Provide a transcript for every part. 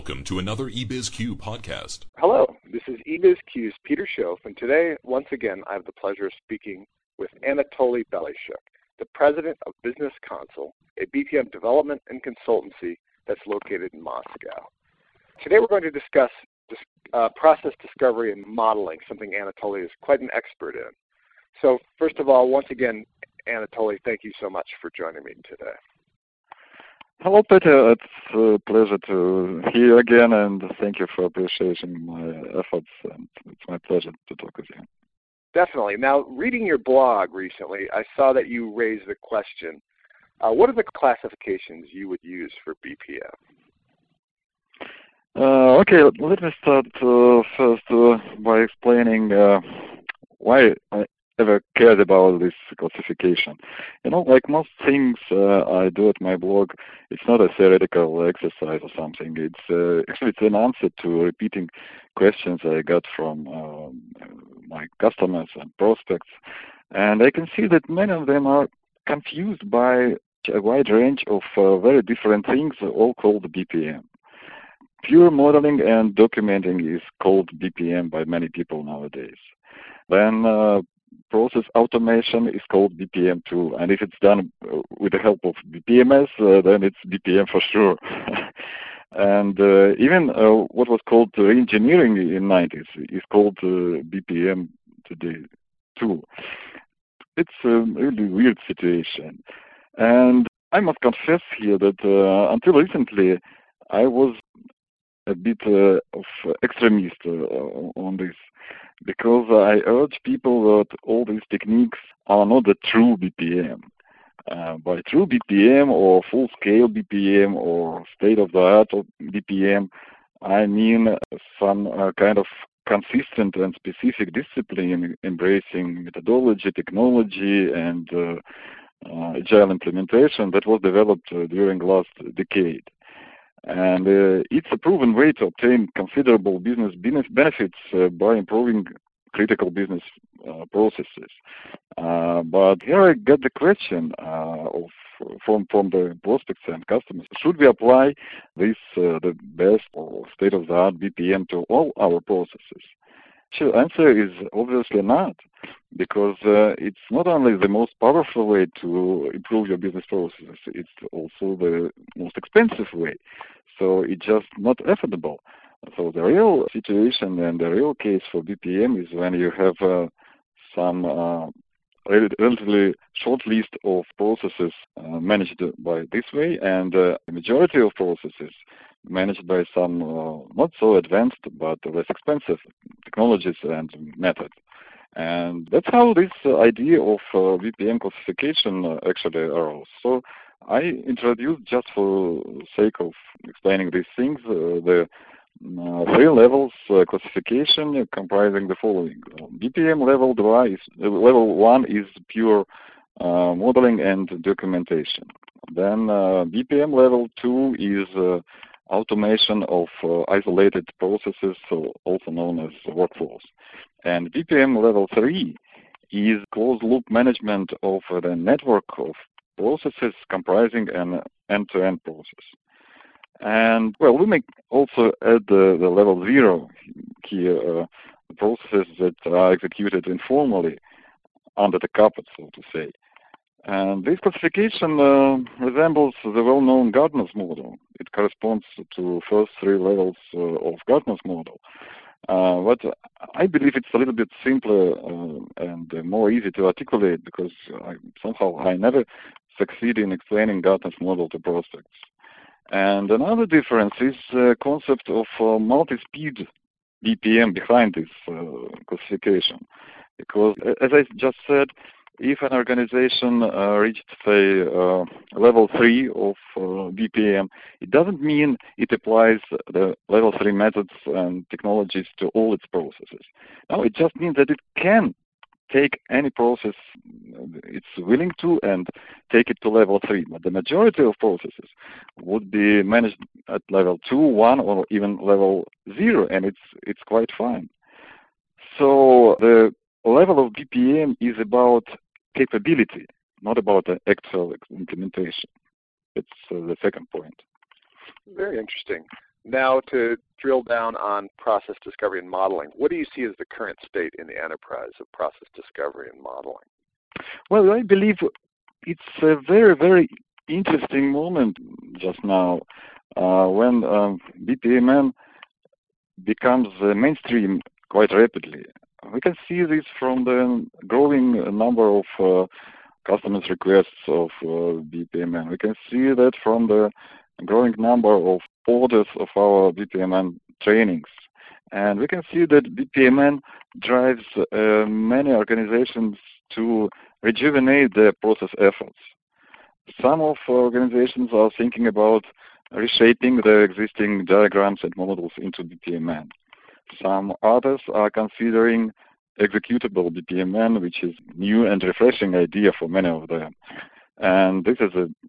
Welcome to another eBizQ podcast. Hello, this is eBizQ's Peter Schoaf, and today, once again, I have the pleasure of speaking with Anatoly Belishuk, the president of Business Console, a BPM development and consultancy that's located in Moscow. Today we're going to discuss process discovery and modeling, something Anatoly is quite an expert in. So first of all, once again, Anatoly, thank you so much for joining me today. Hello, Peter. It's a pleasure to hear you again, and thank you for appreciating my efforts, and it's my pleasure to talk with you. Definitely. Now, reading your blog recently, I saw that you raised the question, what are the classifications you would use for BPM? Okay, let me start first by explaining why I ever cared about this classification. You know, like most things I do at my blog, it's not a theoretical exercise or something. It's actually an answer to repeating questions I got from my customers and prospects, and I can see that many of them are confused by a wide range of very different things, all called BPM. Pure modeling and documenting is called BPM by many people nowadays. Then process automation is called BPM too, and if it's done with the help of BPMS, then it's BPM for sure. And even what was called re-engineering in the 90s is called BPM today too. It's a really weird situation. And I must confess here that until recently, I was a bit of extremist on this, because I urge people that all these techniques are not the true BPM. By true BPM or full-scale BPM or state-of-the-art BPM, I mean some kind of consistent and specific discipline embracing methodology, technology, and agile implementation that was developed during the last decade. And it's a proven way to obtain considerable business benefits by improving critical business processes. But here I get the question from the prospects and customers: should we apply this the best or state-of-the-art BPM to all our processes? The answer is obviously not, because it's not only the most powerful way to improve your business processes, it's also the most expensive way. So it's just not affordable. So the real situation and the real case for BPM is when you have some relatively short list of processes managed by this way, and the majority of processes managed by some not so advanced but less expensive technologies and methods. And that's how this idea of BPM classification actually arose. So I introduced, just for sake of explaining these things, the three levels classification comprising the following. BPM level 1 is pure modeling and documentation. Then BPM level 2 is automation of isolated processes, also known as workflows. And BPM level 3 is closed-loop management of the network of processes comprising an end-to-end process. And, well, we may also add the level 0 here, processes that are executed informally under the carpet, so to say. And this classification resembles the well-known Gartner's model. It corresponds to first three levels of Gartner's model. But I believe it's a little bit simpler and more easy to articulate, because I never succeed in explaining Gartner's model to prospects. And another difference is the concept of multi-speed BPM behind this classification. Because, as I just said, if an organization reached, say, level 3 of BPM, it doesn't mean it applies the level 3 methods and technologies to all its processes. No, it just means that it can take any process it's willing to and take it to level 3. But the majority of processes would be managed at level 2, 1, or even level 0, and it's quite fine. So the level of BPM is about capability, not about the actual implementation. It's the second point. Very interesting. Now, to drill down on process discovery and modeling, what do you see as the current state in the enterprise of process discovery and modeling? Well, I believe it's a very, very interesting moment just now when BPMN becomes mainstream quite rapidly. We can see this from the growing number of customers' requests of BPMN. We can see that from the growing number of orders of our BPMN trainings. And we can see that BPMN drives many organizations to rejuvenate their process efforts. Some of organizations are thinking about reshaping their existing diagrams and models into BPMN. Some others are considering executable BPMN, which is new and refreshing idea for many of them. And this is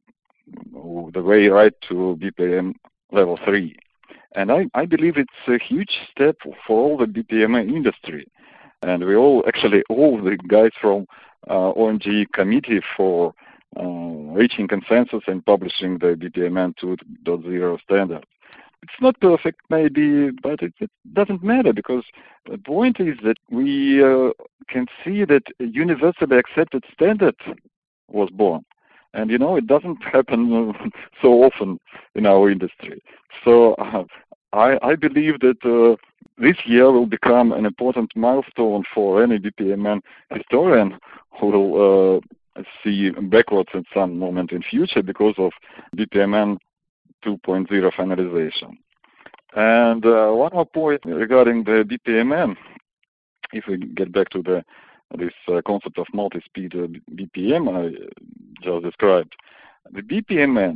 the way right to BPM level 3. And I believe it's a huge step for all the BPMN industry. And we all the guys from OMG committee for reaching consensus and publishing the BPMN 2.0 standard. It's not perfect, maybe, but it doesn't matter, because the point is that we can see that a universally accepted standard was born. And, it doesn't happen so often in our industry. So I believe that this year will become an important milestone for any BPMN historian who will see backwards at some moment in future because of BPMN 2.0 finalization. And one more point regarding the BPMN, if we get back to this concept of multi-speed BPM I just described, the BPMN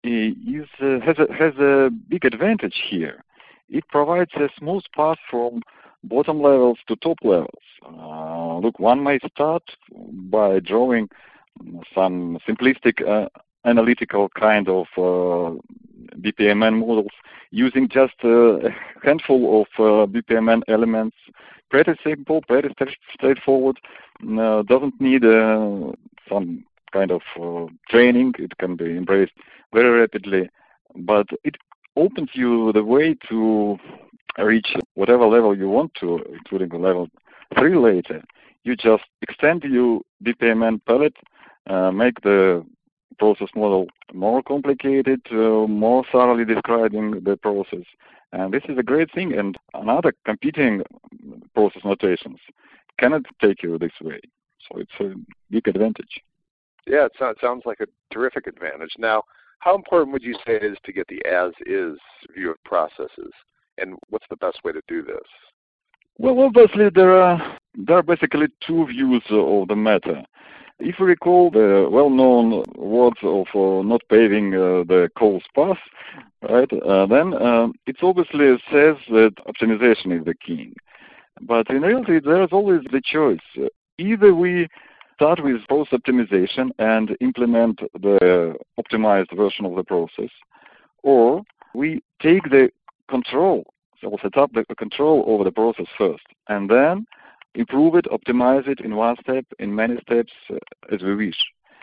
has a big advantage here. It provides a smooth path from bottom levels to top levels. Look, one might start by drawing some simplistic analytical kind of BPMN models using just a handful of BPMN elements. Pretty simple, pretty straightforward. Doesn't need some kind of training. It can be embraced very rapidly, but it opens you the way to reach whatever level you want to, including the level 3 later. You just extend your BPMN palette, make the process model more complicated, more thoroughly describing the process. And this is a great thing, and another competing process notations cannot take you this way. So it's a big advantage. Yeah, it sounds like a terrific advantage. Now, how important would you say it is to get the as-is view of processes, and what's the best way to do this? Well, obviously, there are basically two views of the matter. If you recall the well-known words of not paving the coal's path, right, then it obviously says that optimization is the king. But in reality, there's always the choice. Either we start with process optimization and implement the optimized version of the process, or we take the control, so we'll set up the control over the process first, and then improve it, optimize it in one step, in many steps, as we wish.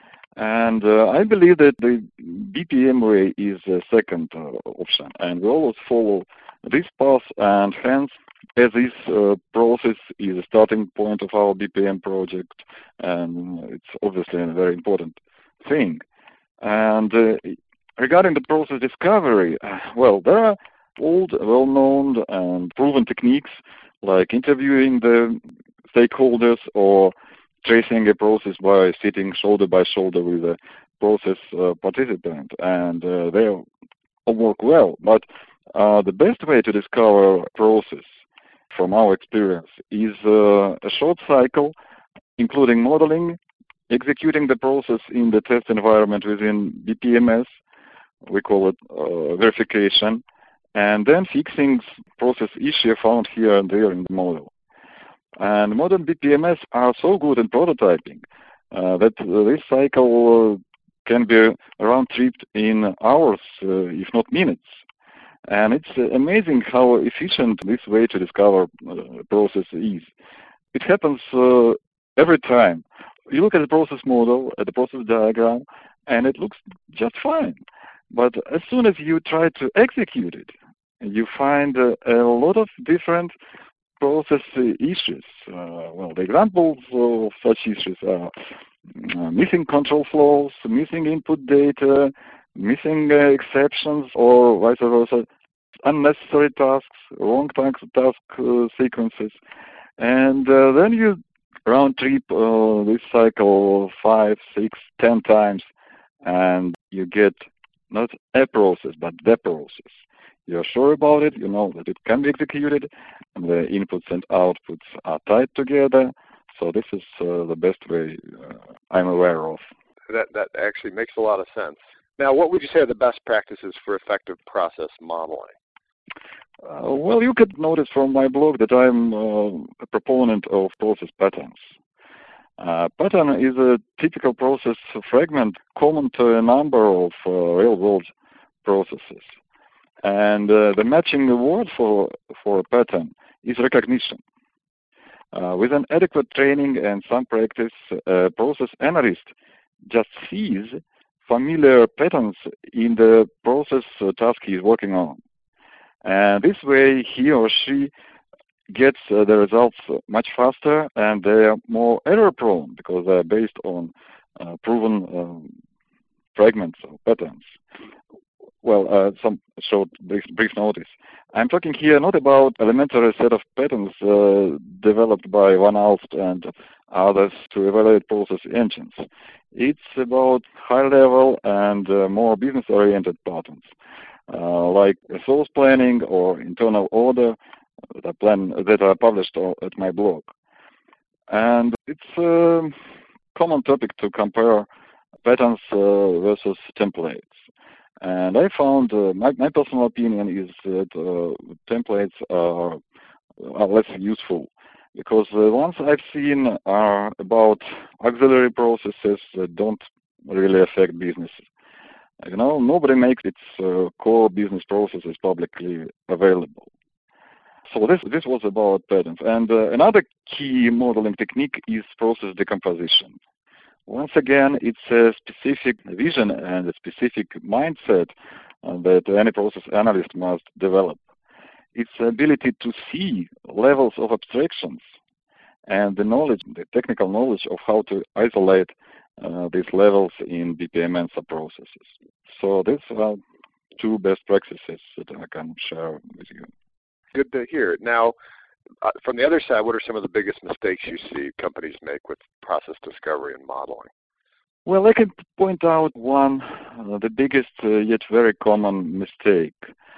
And I believe that the BPM way is the second option, and we always follow this path, and hence, as this process is the starting point of our BPM project, and it's obviously a very important thing. And regarding the process discovery, well, there are old, well-known, and proven techniques like interviewing the stakeholders or tracing a process by sitting shoulder by shoulder with a process participant, and they all work well. But the best way to discover a process, from our experience, is a short cycle, including modeling, executing the process in the test environment within BPMS, we call it verification, and then fixing process issue found here and there in the model. And modern BPMS are so good in prototyping that this cycle can be round-tripped in hours, if not minutes. And it's amazing how efficient this way to discover a process is. It happens every time. You look at the process model, at the process diagram, and it looks just fine. But as soon as you try to execute it, you find a lot of different process issues. The examples of such issues are missing control flows, missing input data, missing exceptions, or vice versa, unnecessary tasks, wrong task sequences. And then you round trip this cycle 5, 6, 10 times, and you get not a process, but the process. You're sure about it, you know that it can be executed, and the inputs and outputs are tied together. So this is the best way I'm aware of. That actually makes a lot of sense. Now, what would you say are the best practices for effective process modeling? You could notice from my blog that I'm a proponent of process patterns. Pattern is a typical process fragment common to a number of real-world processes. And the matching word for a pattern is recognition. With an adequate training and some practice, a process analyst just sees familiar patterns in the process task he is working on. And this way, he or she gets the results much faster, and they are more error-prone because they are based on proven fragments or patterns. Some short brief notice. I'm talking here not about elementary set of patterns developed by Van Alst and others to evaluate process engines. It's about high-level and more business-oriented patterns, like resource planning or internal order that are published at my blog. And it's a common topic to compare patterns versus templates. And I found, my personal opinion is that templates are less useful because the ones I've seen are about auxiliary processes that don't really affect business. You know, nobody makes its core business processes publicly available. So this was about patterns. And another key modeling technique is process decomposition. Once again, it's a specific vision and a specific mindset that any process analyst must develop. It's the ability to see levels of abstractions and the technical knowledge of how to isolate these levels in BPM and subprocesses. So these are two best practices that I can share with you. Good to hear. Now, from the other side, what are some of the biggest mistakes you see companies make with process discovery and modeling? Well, I can point out one, the biggest yet very common mistake.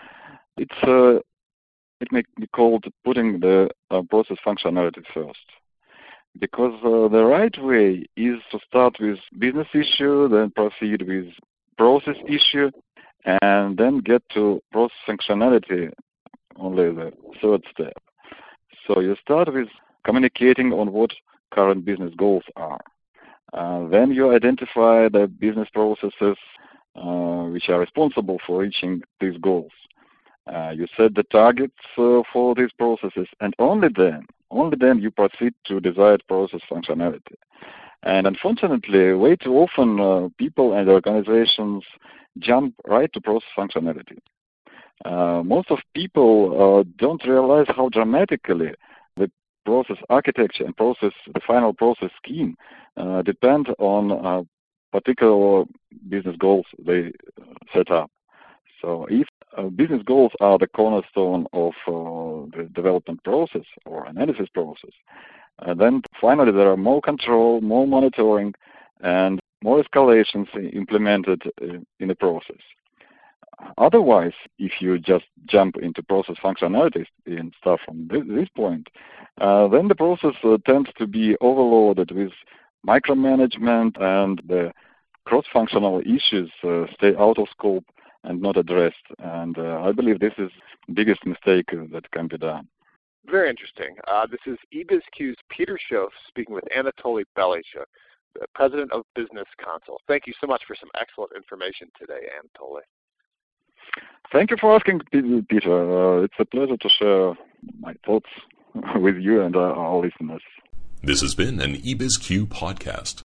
It may be called putting the process functionality first. Because the right way is to start with business issue, then proceed with process issue, and then get to process functionality, only the third step. So you start with communicating on what current business goals are. Then you identify the business processes which are responsible for reaching these goals. You set the targets for these processes, and only then you proceed to desired process functionality. And unfortunately, way too often people and organizations jump right to process functionality. Most of people don't realize how dramatically the process architecture and the final process scheme depend on particular business goals they set up. So if business goals are the cornerstone of the development process or analysis process, then finally there are more control, more monitoring, and more escalations implemented in the process. Otherwise, if you just jump into process functionalities and start from this point, then the process tends to be overloaded with micromanagement, and the cross-functional issues stay out of scope and not addressed. And I believe this is the biggest mistake that can be done. Very interesting. This is eBizQ's Peter Shoaf speaking with Anatoly Belishuk, the President of Business Console. Thank you so much for some excellent information today, Anatoly. Thank you for asking, Peter. It's a pleasure to share my thoughts with you and our listeners. This has been an eBizQ podcast.